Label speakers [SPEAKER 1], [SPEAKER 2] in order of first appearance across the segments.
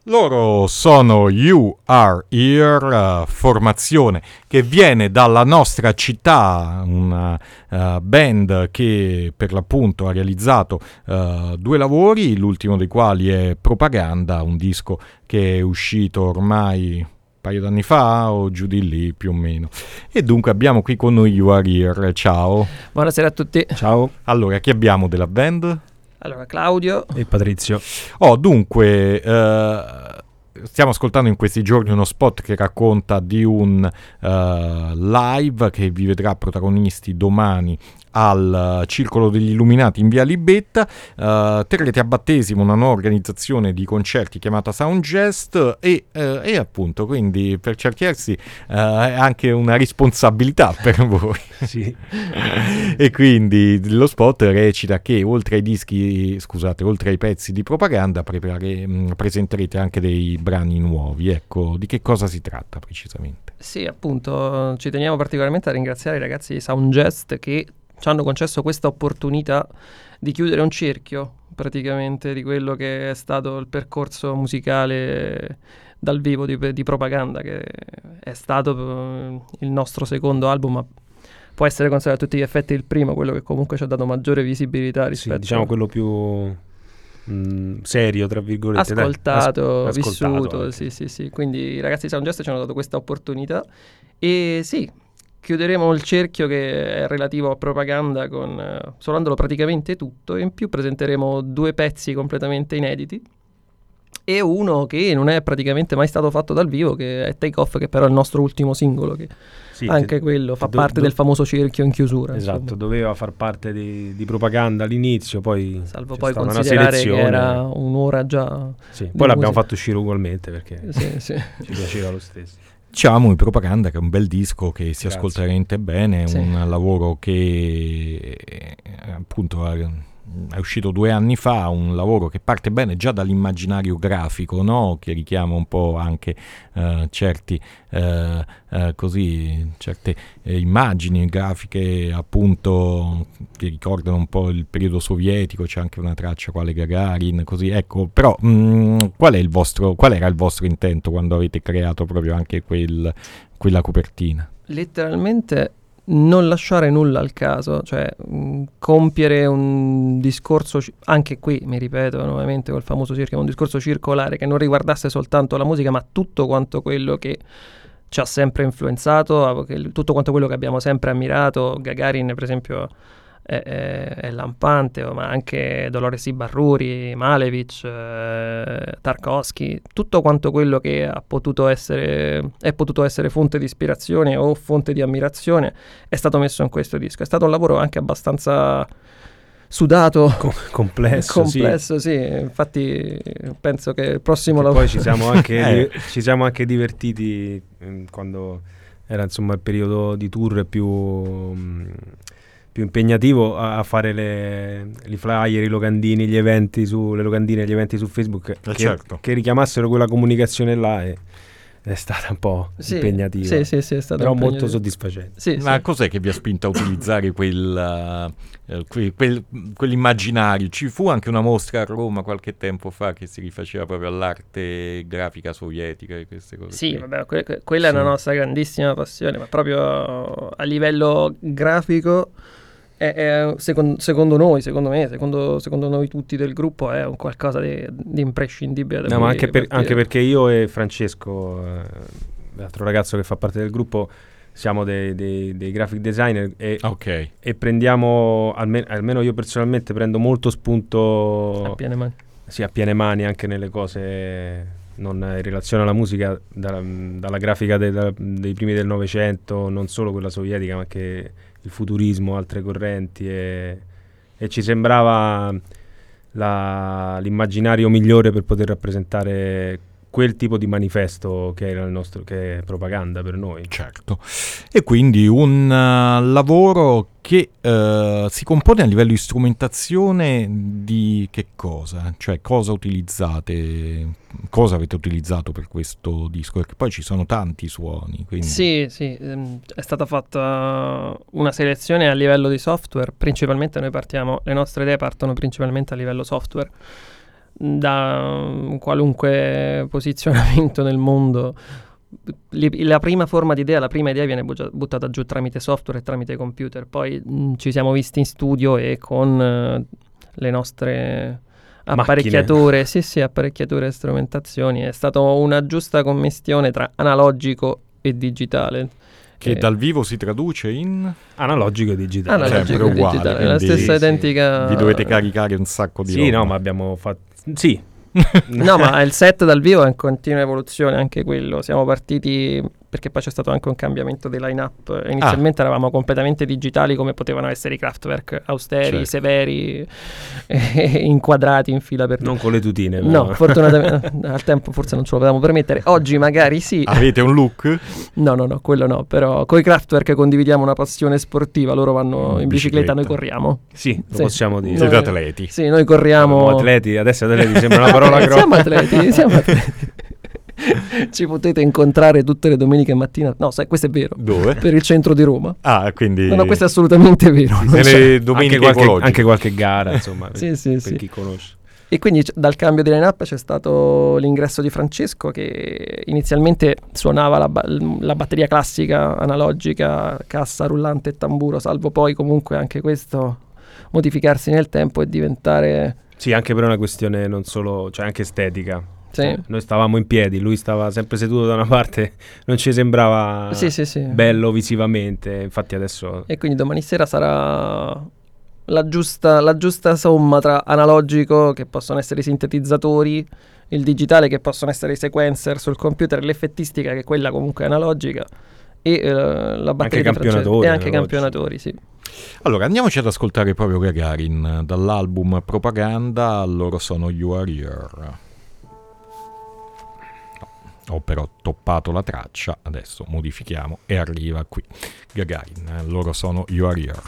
[SPEAKER 1] Loro sono You Are Here, formazione che viene dalla nostra città, una band che per l'appunto ha realizzato 2 lavori, l'ultimo dei quali è Propaganda, un disco che è uscito ormai un paio d'anni fa o giù di lì più o meno. E dunque abbiamo qui con noi You Are Here. Ciao.
[SPEAKER 2] Buonasera a tutti.
[SPEAKER 3] Ciao.
[SPEAKER 1] Allora, chi abbiamo della band?
[SPEAKER 2] Allora, Claudio
[SPEAKER 3] e Patrizio.
[SPEAKER 1] Dunque, stiamo ascoltando in questi giorni uno spot che racconta di un live che vi vedrà protagonisti domani al Circolo degli Illuminati in via Libetta. Terrete a battesimo una nuova organizzazione di concerti chiamata Soundgest e appunto, quindi per certi versi è anche una responsabilità per voi.
[SPEAKER 3] Sì.
[SPEAKER 1] E quindi lo spot recita che oltre ai pezzi di Propaganda presenterete anche dei brani nuovi. Ecco, di che cosa si tratta precisamente?
[SPEAKER 2] Sì, appunto, ci teniamo particolarmente a ringraziare i ragazzi di Soundgest che ci hanno concesso questa opportunità di chiudere un cerchio praticamente di quello che è stato il percorso musicale dal vivo di Propaganda, che è stato il nostro secondo album, ma può essere considerato a tutti gli effetti il primo, quello che comunque ci ha dato maggiore visibilità rispetto,
[SPEAKER 3] sì, diciamo quello più serio, tra virgolette,
[SPEAKER 2] ascoltato, vissuto,
[SPEAKER 3] anche.
[SPEAKER 2] sì. Quindi i ragazzi di Soundgest ci hanno dato questa opportunità e sì, chiuderemo il cerchio che è relativo a Propaganda con suonandolo praticamente tutto, e in più presenteremo 2 pezzi completamente inediti e uno che non è praticamente mai stato fatto dal vivo, che è Take Off, che però è il nostro ultimo singolo, che sì, anche quello fa parte del famoso cerchio in chiusura.
[SPEAKER 3] Esatto, insomma. Doveva far parte di Propaganda all'inizio, poi
[SPEAKER 2] salvo poi considerare che era un'ora già.
[SPEAKER 3] Sì, poi l'abbiamo fatto uscire ugualmente perché
[SPEAKER 2] sì.
[SPEAKER 3] ci piaceva lo stesso.
[SPEAKER 1] Diciamo in Propaganda che è un bel disco che si ascolta veramente bene, sì. Un lavoro che appunto è uscito 2 anni fa, un lavoro che parte bene già dall'immaginario grafico, no? Che richiama un po' anche certe immagini grafiche appunto che ricordano un po' il periodo sovietico, c'è anche una traccia quale Gagarin, così, ecco. Però qual era il vostro intento quando avete creato proprio anche quella copertina?
[SPEAKER 2] Letteralmente non lasciare nulla al caso, cioè compiere un discorso, anche qui mi ripeto nuovamente col famoso cerchio, un discorso circolare che non riguardasse soltanto la musica, ma tutto quanto quello che ci ha sempre influenzato, tutto quanto quello che abbiamo sempre ammirato. Gagarin per esempio è lampante, ma anche Dolores Ibarruri, Malevich, Tarkovsky, tutto quanto quello che è potuto essere fonte di ispirazione o fonte di ammirazione è stato messo in questo disco. È stato un lavoro anche abbastanza sudato,
[SPEAKER 3] complesso,
[SPEAKER 2] sì. Infatti penso che il prossimo lavoro
[SPEAKER 3] poi ci siamo anche divertiti quando era insomma il periodo di tour più impegnativo a fare i flyer, i locandini, le locandine, gli eventi su Facebook che richiamassero quella comunicazione là, e è stata un po' impegnativa.
[SPEAKER 2] Sì, è stata
[SPEAKER 3] però molto soddisfacente.
[SPEAKER 2] Sì.
[SPEAKER 1] Cos'è che vi ha spinto a utilizzare quell'immaginario? Ci fu anche una mostra a Roma qualche tempo fa che si rifaceva proprio all'arte grafica sovietica e queste cose.
[SPEAKER 2] Sì, vabbè, quella è una nostra grandissima passione, ma proprio a livello grafico è secondo noi, secondo me, secondo noi tutti del gruppo, è un qualcosa di imprescindibile.
[SPEAKER 3] No, ma anche perché io e Francesco, l'altro ragazzo che fa parte del gruppo, siamo dei graphic designer e prendiamo, almeno io personalmente prendo molto spunto
[SPEAKER 2] a piene mani.
[SPEAKER 3] Sì, a piene mani anche nelle cose non in relazione alla musica, dalla grafica dei primi del Novecento, non solo quella sovietica ma anche il futurismo, altre correnti, e ci sembrava l'immaginario migliore per poter rappresentare quel tipo di manifesto che era che è Propaganda per noi.
[SPEAKER 1] Certo. E quindi un lavoro che si compone a livello di strumentazione di che cosa? Cioè cosa utilizzate? Cosa avete utilizzato per questo disco? Perché poi ci sono tanti suoni. Quindi.
[SPEAKER 2] Sì, è stata fatta una selezione a livello di software. Principalmente le nostre idee partono principalmente a livello software. da qualunque posizionamento nel mondo. La prima forma di idea, la prima idea viene buttata giù tramite software e tramite computer, poi ci siamo visti in studio e con le nostre apparecchiature, apparecchiature e strumentazioni, è stata una giusta commistione tra analogico e digitale.
[SPEAKER 1] Che dal vivo si traduce in
[SPEAKER 3] analogico e digitale.
[SPEAKER 1] Sempre uguale,
[SPEAKER 2] digitale, la stessa identica.
[SPEAKER 1] Vi dovete caricare un sacco di roba.
[SPEAKER 3] No, ma abbiamo fatto... Sì.
[SPEAKER 2] No, ma il set dal vivo è in continua evoluzione anche quello. Siamo partiti perché poi c'è stato anche un cambiamento dei line-up. Inizialmente eravamo completamente digitali, come potevano essere i Kraftwerk, austeri, severi, inquadrati in fila per...
[SPEAKER 3] Non con le tutine.
[SPEAKER 2] No, fortunatamente al tempo forse non ce lo potevamo permettere. Oggi magari sì.
[SPEAKER 1] Avete un look?
[SPEAKER 2] No, quello no. Però con i Kraftwerk condividiamo una passione sportiva. Loro vanno in bicicletta, noi corriamo.
[SPEAKER 3] Sì, lo possiamo dire.
[SPEAKER 1] Siete atleti.
[SPEAKER 2] Sì, noi corriamo.
[SPEAKER 3] Atleti, adesso atleti sembra una parola grossa.
[SPEAKER 2] Siamo atleti. Ci potete incontrare tutte le domeniche mattina. No, questo è vero.
[SPEAKER 1] Dove?
[SPEAKER 2] Per il centro di Roma.
[SPEAKER 1] Quindi...
[SPEAKER 2] No, questo è assolutamente vero.
[SPEAKER 1] Nelle domeniche
[SPEAKER 3] anche qualche gara, insomma,
[SPEAKER 2] sì.
[SPEAKER 3] chi conosce.
[SPEAKER 2] E quindi dal cambio di line-up c'è stato l'ingresso di Francesco, che inizialmente suonava la batteria classica, analogica, cassa, rullante e tamburo, salvo poi comunque anche questo modificarsi nel tempo e diventare...
[SPEAKER 3] Sì, anche per una questione non solo, cioè anche estetica.
[SPEAKER 2] Sì.
[SPEAKER 3] Noi stavamo in piedi, lui stava sempre seduto da una parte, non ci sembrava bello visivamente, infatti adesso...
[SPEAKER 2] E quindi domani sera sarà la giusta somma tra analogico, che possono essere i sintetizzatori, il digitale, che possono essere i sequencer sul computer, l'effettistica, che è quella comunque analogica, e la batteria
[SPEAKER 3] anche campionatori,
[SPEAKER 2] e anche campionatori, sì.
[SPEAKER 1] Allora andiamoci ad ascoltare proprio Gagarin dall'album Propaganda. Loro sono You Are Here. Ho però toppato la traccia, adesso modifichiamo e arriva qui Gagarin. Loro sono You Are Here.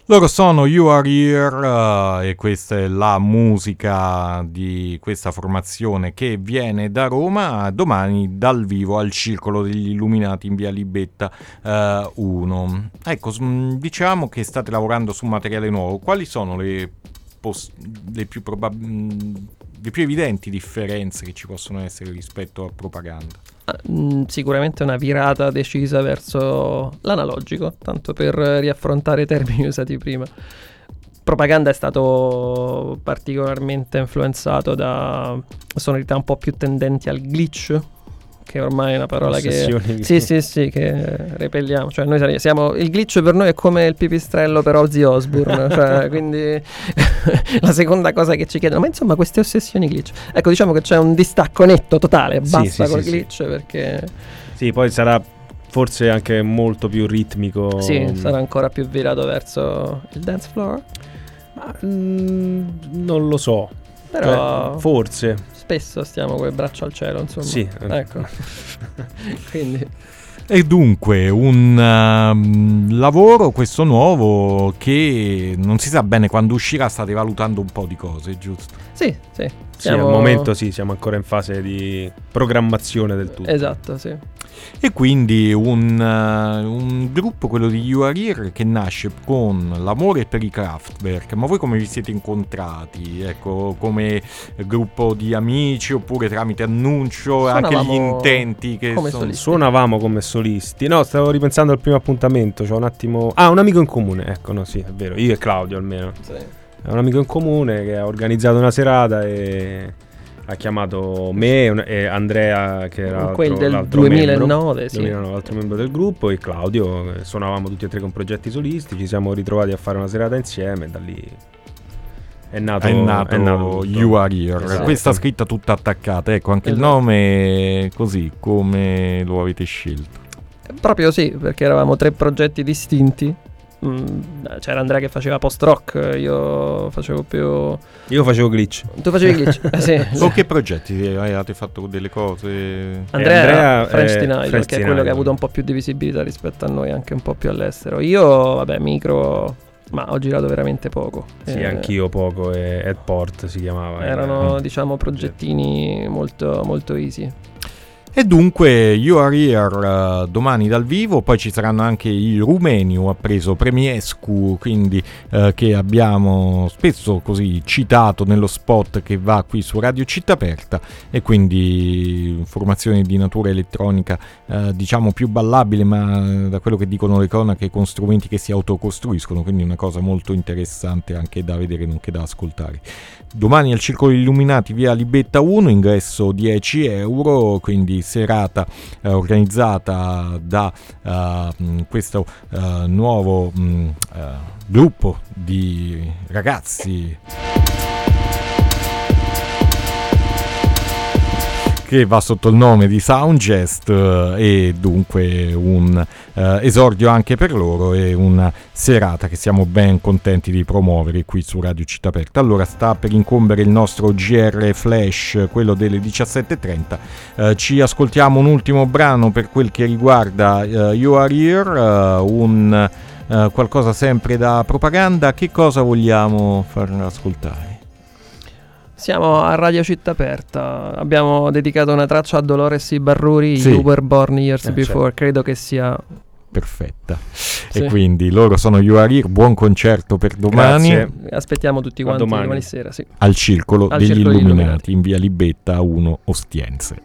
[SPEAKER 1] Loro sono You Are Here e questa è la musica di questa formazione che viene da Roma, domani dal vivo al Circolo degli Illuminati in via Libetta 1. Ecco, diciamo che state lavorando su materiale nuovo. Quali sono le più evidenti differenze che ci possono essere rispetto a Propaganda?
[SPEAKER 2] Sicuramente una virata decisa verso l'analogico, tanto per riaffrontare i termini usati prima. Propaganda è stato particolarmente influenzato da sonorità un po' più tendenti al glitch, che ormai è una parola che sì, che repelliamo. Cioè noi siamo il glitch per noi è come il pipistrello per Ozzy Osbourne, cioè, quindi la seconda cosa che ci chiedono, ma insomma queste ossessioni glitch, ecco, diciamo che c'è un distacco netto, totale, basta col glitch, perché
[SPEAKER 3] sì, poi sarà forse anche molto più ritmico,
[SPEAKER 2] sì, sarà ancora più virato verso il dance floor,
[SPEAKER 3] ma non lo so,
[SPEAKER 2] però
[SPEAKER 3] cioè, forse
[SPEAKER 2] spesso stiamo col braccio al cielo, insomma.
[SPEAKER 3] Sì.
[SPEAKER 2] Ecco. Quindi.
[SPEAKER 1] E dunque un lavoro, questo nuovo, che non si sa bene quando uscirà, state valutando un po' di cose, giusto?
[SPEAKER 2] Sì.
[SPEAKER 3] Sì, al momento sì, siamo ancora in fase di programmazione del tutto.
[SPEAKER 2] Esatto, sì.
[SPEAKER 1] E quindi un gruppo, quello di You Are Here, che nasce con l'amore per i Kraftwerk. Ma voi come vi siete incontrati? Ecco, come gruppo di amici oppure tramite annuncio? Anche gli intenti che
[SPEAKER 3] suonavamo come solisti. No, stavo ripensando al primo appuntamento, c'ho un attimo... un amico in comune, ecco, no, sì, è vero, io e Claudio almeno. Sì. È un amico in comune che ha organizzato una serata e ha chiamato me e Andrea, che era
[SPEAKER 2] del 2009, sì.
[SPEAKER 3] 2009, l'altro membro del gruppo, e Claudio. Suonavamo tutti e tre con progetti solisti, ci siamo ritrovati a fare una serata insieme e da lì è nato
[SPEAKER 1] You Are Here.
[SPEAKER 3] Esatto.
[SPEAKER 1] Questa scritta tutta attaccata, ecco, anche il nome così, come lo avete scelto?
[SPEAKER 2] Proprio sì, perché eravamo tre progetti distinti. C'era Andrea che faceva post-rock, io facevo glitch. Tu facevi glitch? Sì.
[SPEAKER 1] Con che progetti avete fatto delle cose?
[SPEAKER 2] Andrea French Denial, che è quello che ha avuto un po' più di visibilità rispetto a noi, anche un po' più all'estero. Io, vabbè, micro, ma ho girato veramente poco.
[SPEAKER 3] Sì, anch'io poco, e Headport si chiamava.
[SPEAKER 2] Erano, diciamo, progettini molto, molto easy.
[SPEAKER 1] E dunque You Are Here domani dal vivo, poi ci saranno anche i Rumeniu, ha preso Premiescu, quindi che abbiamo spesso così citato nello spot che va qui su Radio Città Aperta, e quindi informazioni di natura elettronica diciamo più ballabile, ma da quello che dicono le cronache con strumenti che si autocostruiscono, quindi una cosa molto interessante anche da vedere nonché da ascoltare. Domani al Circolo Illuminati via Libetta 1, ingresso 10 euro, quindi serata organizzata da questo nuovo gruppo di ragazzi che va sotto il nome di Soundgest, e dunque un esordio anche per loro e una serata che siamo ben contenti di promuovere qui su Radio Città Aperta. Allora sta per incombere il nostro GR Flash, quello delle 17:30. Ci ascoltiamo un ultimo brano per quel che riguarda You Are Here, qualcosa sempre da Propaganda. Che cosa vogliamo far ascoltare?
[SPEAKER 2] Siamo a Radio Città Aperta, abbiamo dedicato una traccia a Dolores Ibarruri,
[SPEAKER 1] sì.
[SPEAKER 2] You Were Born Years Before,
[SPEAKER 1] certo.
[SPEAKER 2] Credo che sia
[SPEAKER 1] perfetta.
[SPEAKER 2] Sì.
[SPEAKER 1] E quindi loro sono You Are Here, buon concerto per domani.
[SPEAKER 3] Grazie.
[SPEAKER 2] Aspettiamo tutti quanti domani sera, sì.
[SPEAKER 1] Al Circolo degli Illuminati in via Libetta 1 Ostiense.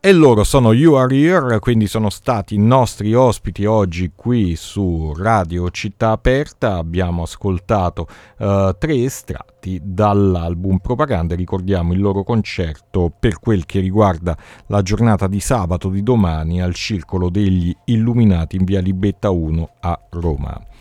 [SPEAKER 1] E loro sono You Are Here, quindi sono stati i nostri ospiti oggi qui su Radio Città Aperta. Abbiamo ascoltato 3 estratti dall'album Propaganda. Ricordiamo il loro concerto per quel che riguarda la giornata di sabato di domani al Circolo degli Illuminati in via Libetta 1 a Roma.